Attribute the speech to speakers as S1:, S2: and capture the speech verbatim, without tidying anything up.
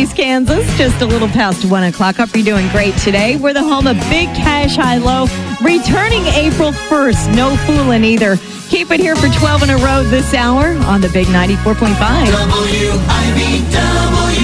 S1: Northeast Kansas, just a little past one o'clock. Hope you're doing great today. We're the home of Big Cash High Low, returning April first. No fooling either. Keep it here for twelve in a row this hour on the Big ninety-four point five.
S2: W I B W.